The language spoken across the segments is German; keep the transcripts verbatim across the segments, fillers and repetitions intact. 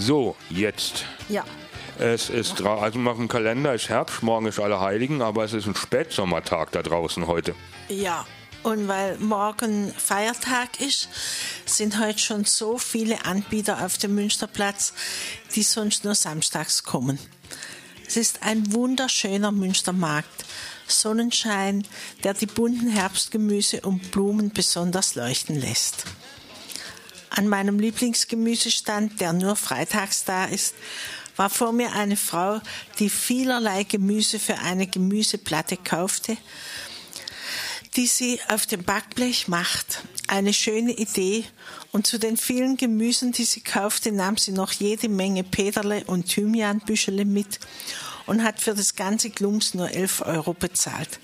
So, jetzt. Ja. Es ist, dra- also nach dem Kalender ist Herbst, morgen ist Allerheiligen, aber es ist ein Spätsommertag da draußen heute. Ja, und weil morgen Feiertag ist, sind heute schon so viele Anbieter auf dem Münsterplatz, die sonst nur samstags kommen. Es ist ein wunderschöner Münstermarkt. Sonnenschein, der die bunten Herbstgemüse und Blumen besonders leuchten lässt. An meinem Lieblingsgemüsestand, der nur freitags da ist, war vor mir eine Frau, die vielerlei Gemüse für eine Gemüseplatte kaufte, die sie auf dem Backblech macht. Eine schöne Idee. Und zu den vielen Gemüsen, die sie kaufte, nahm sie noch jede Menge Peterle und Thymianbüschele mit und hat für das ganze Klumps nur elf Euro bezahlt.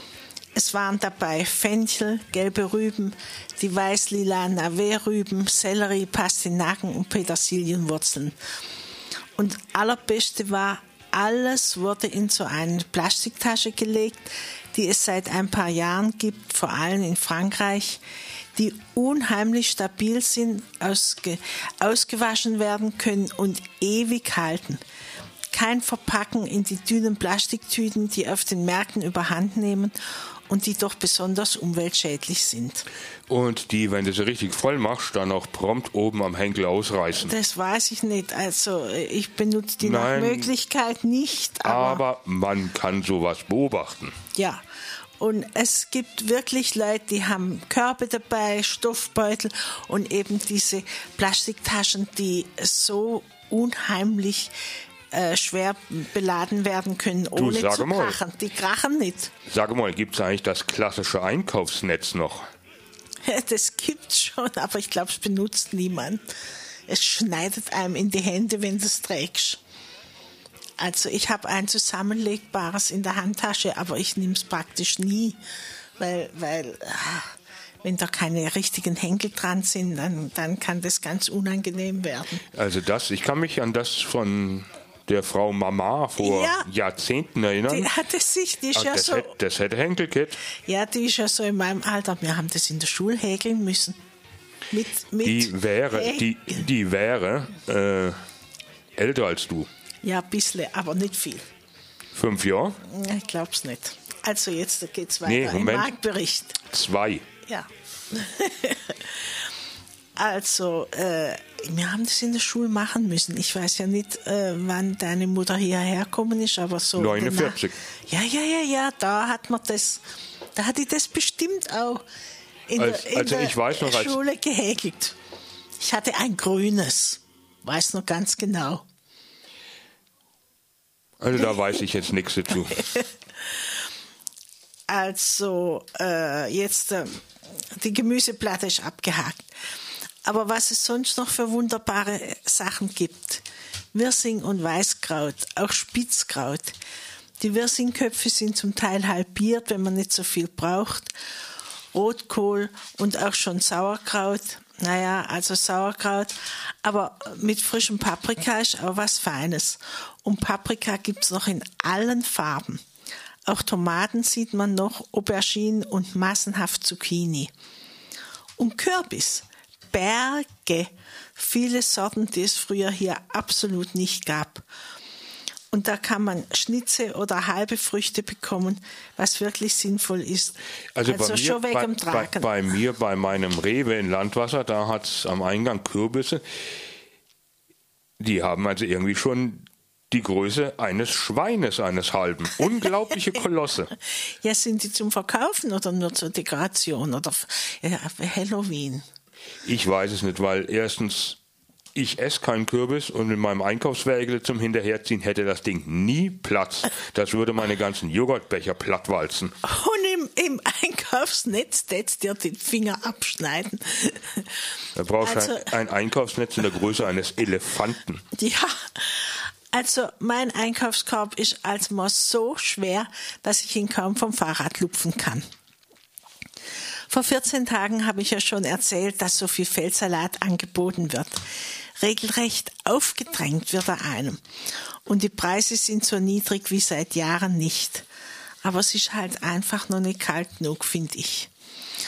Es waren dabei Fenchel, gelbe Rüben, die weiß-lila Navet-Rüben, Sellerie, Pastinaken und Petersilienwurzeln. Und allerbeste war, alles wurde in so eine Plastiktasche gelegt, die es seit ein paar Jahren gibt, vor allem in Frankreich, die unheimlich stabil sind, ausge, ausgewaschen werden können und ewig halten. Kein Verpacken in die dünnen Plastiktüten, die auf den Märkten überhand nehmen und die doch besonders umweltschädlich sind. Und die, wenn du sie richtig voll machst, dann auch prompt oben am Henkel ausreißen. Das weiß ich nicht. Also ich benutze die Nein, nach Möglichkeit nicht. Aber, aber man kann sowas beobachten. Ja. Und es gibt wirklich Leute, die haben Körbe dabei, Stoffbeutel und eben diese Plastiktaschen, die so unheimlich äh, schwer beladen werden können, ohne sag zu mal. krachen. Die krachen nicht. Sag mal, gibt es eigentlich das klassische Einkaufsnetz noch? Das gibt's schon, aber ich glaube, es benutzt niemand. Es schneidet einem in die Hände, wenn du es trägst. Also ich habe ein zusammenlegbares in der Handtasche, aber ich nehme es praktisch nie, weil, weil ah, wenn da keine richtigen Henkel dran sind, dann, dann kann das ganz unangenehm werden. Also das, ich kann mich an das von der Frau Mama vor Ja, Jahrzehnten erinnern. Die hat es sich, die ist Ah, ja das, so, hätte, das hätte Henkelkit. ja, die ist ja so in meinem Alter. Wir haben das in der Schule häkeln müssen. Mit, mit Die wäre, die, Häkeln. die wäre äh, älter als du. Ja, ein bisschen, aber nicht viel. Fünf Jahre? Ich glaub's nicht. Also jetzt geht's weiter Nee, im Moment. Marktbericht. Zwei. Ja. Also, äh, wir haben das in der Schule machen müssen. Ich weiß ja nicht, äh, wann deine Mutter hierher gekommen ist, aber so. neunundvierzig. Ja, ja, ja, ja, da hat man das, da hatte ich das bestimmt auch in Als- der, in also der ich weiß noch, als- Schule gehäkelt. Ich hatte ein grünes, weiß noch ganz genau. Also da weiß ich jetzt nichts dazu. Also äh, jetzt äh, die Gemüseplatte ist abgehakt. Aber was es sonst noch für wunderbare Sachen gibt. Wirsing und Weißkraut, auch Spitzkraut. Die Wirsingköpfe sind zum Teil halbiert, wenn man nicht so viel braucht. Rotkohl und auch schon Sauerkraut. Naja, also Sauerkraut. Aber mit frischem Paprika ist auch was Feines. Und Paprika gibt's noch in allen Farben. Auch Tomaten sieht man noch, Auberginen und massenhaft Zucchini. Und Kürbis. Berge. Viele Sorten, die es früher hier absolut nicht gab. Und da kann man Schnitze oder halbe Früchte bekommen, was wirklich sinnvoll ist. Also, Also, bei, mir, schon bei, wegen dem bei, Tragen. bei mir, bei meinem Rewe in Landwasser, da hat es am Eingang Kürbisse. Die haben also irgendwie schon die Größe eines Schweines, eines halben. Unglaubliche Kolosse. Ja, sind die zum Verkaufen oder nur zur Dekoration oder ja, für Halloween? Ich weiß es nicht, weil erstens, ich esse keinen Kürbis und in meinem Einkaufswägel zum Hinterherziehen hätte das Ding nie Platz. Das würde meine ganzen Joghurtbecher plattwalzen. Und im, im Einkaufsnetz tätst dir den Finger abschneiden. Da brauchst du Also- ein, ein Einkaufsnetz in der Größe eines Elefanten. Ja, also mein Einkaufskorb ist als mal so schwer, dass ich ihn kaum vom Fahrrad lupfen kann. Vor vierzehn Tagen habe ich ja schon erzählt, dass so viel Feldsalat angeboten wird. Regelrecht aufgedrängt wird er einem. Und die Preise sind so niedrig wie seit Jahren nicht. Aber es ist halt einfach noch nicht kalt genug, finde ich.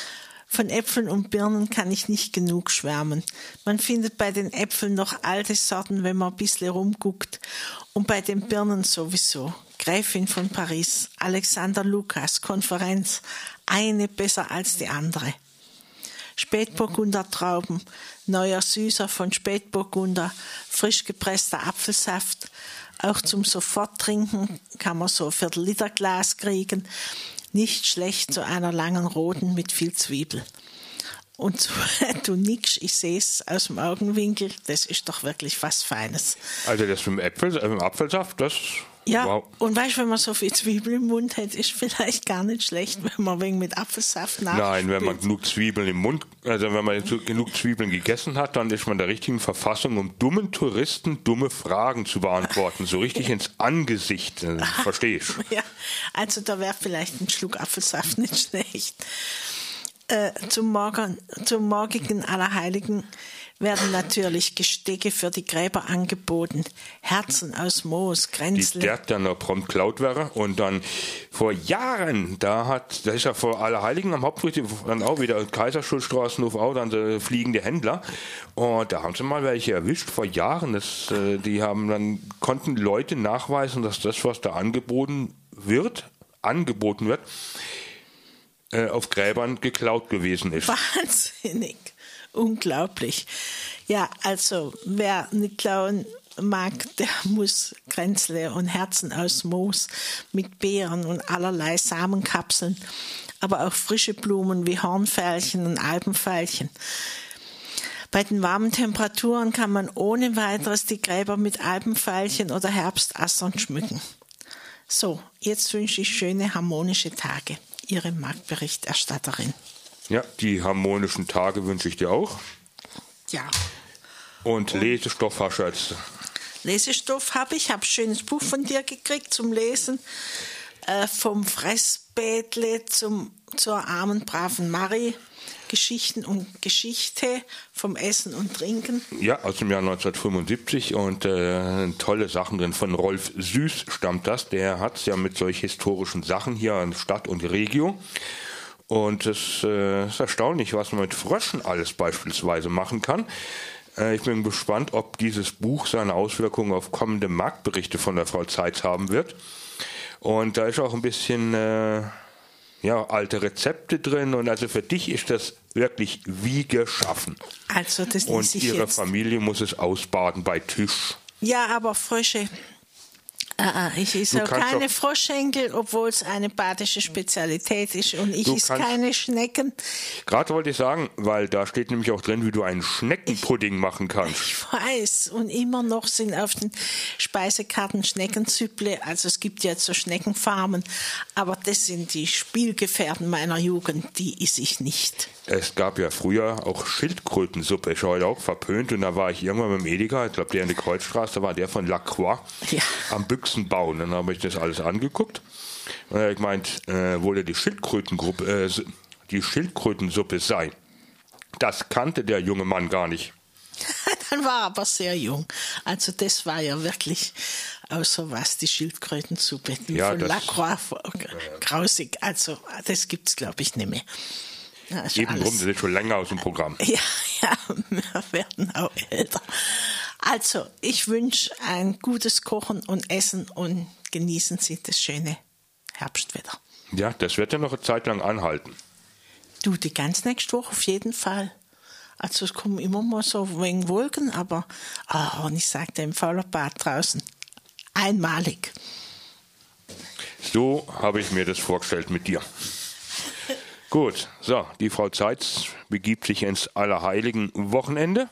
Von Äpfeln und Birnen kann ich nicht genug schwärmen. Man findet bei den Äpfeln noch alte Sorten, wenn man ein bisschen rumguckt. Und bei den Birnen sowieso. Gräfin von Paris, Alexander Lukas, Konferenz, eine besser als die andere. Spätburgunder Trauben, neuer Süßer von Spätburgunder, frisch gepresster Apfelsaft. Auch zum Soforttrinken kann man so ein Viertel-Liter-Glas kriegen. Nicht schlecht zu einer langen roten mit viel Zwiebel. Und du nickst, ich sehe es aus dem Augenwinkel, das ist doch wirklich was Feines. Also das mit dem Äpfel, äh, mit dem Apfelsaft, das... Ja, wow. Und weißt du, wenn man so viel Zwiebel im Mund hat, ist vielleicht gar nicht schlecht, wenn man wegen mit Apfelsaft nachspült. Nein, wenn man genug Zwiebeln im Mund, also wenn man genug Zwiebeln gegessen hat, dann ist man in der richtigen Verfassung, um dummen Touristen dumme Fragen zu beantworten, so richtig ins Angesicht, äh, verstehe ich. Ja, also da wäre vielleicht ein Schluck Apfelsaft nicht schlecht. Äh, zum, Morgen, zum morgigen Allerheiligen werden natürlich Gestecke für die Gräber angeboten. Herzen aus Moos, Kränzle. Die der dann noch prompt klaut wäre. Und dann vor Jahren, da hat, da ist ja vor Allerheiligen am Hauptfriedhof dann auch wieder Kaiserstuhlstraßenhof auch dann der fliegende Händler. Und da haben sie mal welche erwischt vor Jahren. Das, äh, die haben dann, konnten Leute nachweisen, dass das, was da angeboten wird, angeboten wird, äh, auf Gräbern geklaut gewesen ist. Wahnsinnig. Unglaublich. Ja, also wer nicht klauen mag, der muss Kränzle und Herzen aus Moos mit Beeren und allerlei Samenkapseln, aber auch frische Blumen wie Hornveilchen und Alpenveilchen. Bei den warmen Temperaturen kann man ohne weiteres die Gräber mit Alpenveilchen oder Herbstassern schmücken. So, jetzt wünsche ich schöne harmonische Tage. Ihre Marktberichterstatterin. Ja, die harmonischen Tage wünsche ich dir auch. Ja. Und Lesestoff hast du jetzt. Lesestoff habe ich, habe ein schönes Buch von dir gekriegt zum Lesen. Äh, vom Fressbädle zum, zur armen, braven Marie. Geschichten und Geschichte vom Essen und Trinken. Ja, aus dem Jahr neunzehnhundertfünfundsiebzig und äh, tolle Sachen drin. Von Rolf Süß stammt das. Der hat es ja mit solch historischen Sachen hier in Stadt und Regio. Und es äh, ist erstaunlich, was man mit Fröschen alles beispielsweise machen kann. Äh, ich bin gespannt, ob dieses Buch seine Auswirkungen auf kommende Marktberichte von der Frau Zeitz haben wird. Und da ist auch ein bisschen äh, ja, alte Rezepte drin. Und also für dich ist das wirklich wie geschaffen. Also das Und lese ich ihre jetzt. Familie muss es ausbaden bei Tisch. Ja, aber Frösche. Ah, ich esse auch keine Froschschenkel, obwohl es eine badische Spezialität ist. Und ich esse keine Schnecken. Gerade wollte ich sagen, weil da steht nämlich auch drin, wie du einen Schneckenpudding machen kannst. Ich weiß. Und immer noch sind auf den Speisekarten Schneckenzüpple. Also es gibt ja so Schneckenfarmen. Aber das sind die Spielgefährten meiner Jugend. Die esse ich nicht. Es gab ja früher auch Schildkrötensuppe, ist heute auch verpönt. Und da war ich irgendwann mit dem Edeka, ich glaube der in der Kreuzstraße, da war der von Lacroix ja. am Büchsenbau. Und dann habe ich das alles angeguckt. Und er hat gemeint, äh, wohl die Schildkrötengruppe, äh, die Schildkrötensuppe sei. Das kannte der junge Mann gar nicht. Dann war er aber sehr jung. Also das war ja wirklich außer was, die Schildkrötensuppe. Die ja, von Lacroix, grausig. Also das gibt es, glaube ich, nicht mehr. Ja, Eben drum, das ist schon länger aus dem Programm. Ja, ja, wir werden auch älter. Also, ich wünsche ein gutes Kochen und Essen und genießen Sie das schöne Herbstwetter. Ja, das wird ja noch eine Zeit lang anhalten. Du, die ganz nächste Woche auf jeden Fall. Also es kommen immer mal so wegen Wolken, aber oh, und ich sagte im Faulerbad draußen, einmalig. So habe ich mir das vorgestellt mit dir. Gut, so, die Frau Zeitz begibt sich ins Allerheiligen Wochenende.